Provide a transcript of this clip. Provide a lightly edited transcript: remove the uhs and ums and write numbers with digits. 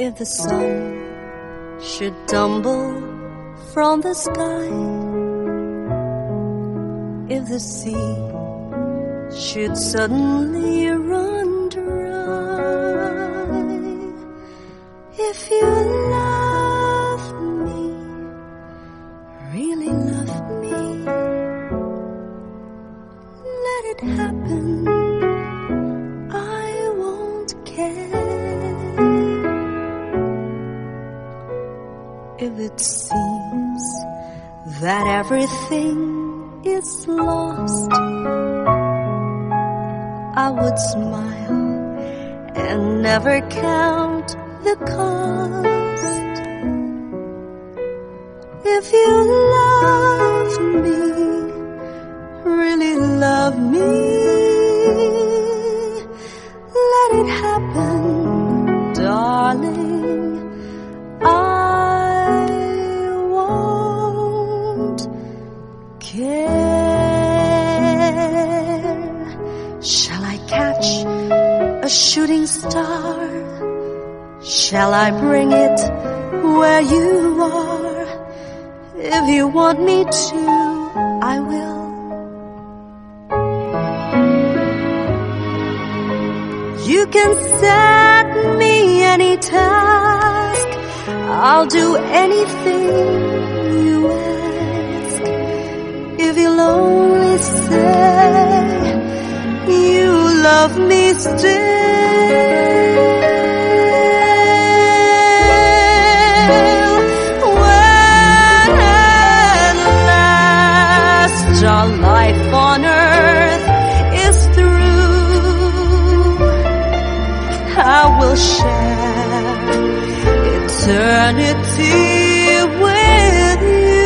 If the sun should tumble from the sky, if the sea should suddenly run dry, if you love me, really love me, let it happen, I won't care. If it seems that everything is lost, I would smile and never count the cost. If you love me, really love me, let it happen, darling, I won't care. Shall I catch a shooting star? Shall I bring it where you are? If you want me to, I will. You can set me any task, I'll do anything you ask. If you'll only say you love me still, when at last our life on earth is through, I will share eternity with you.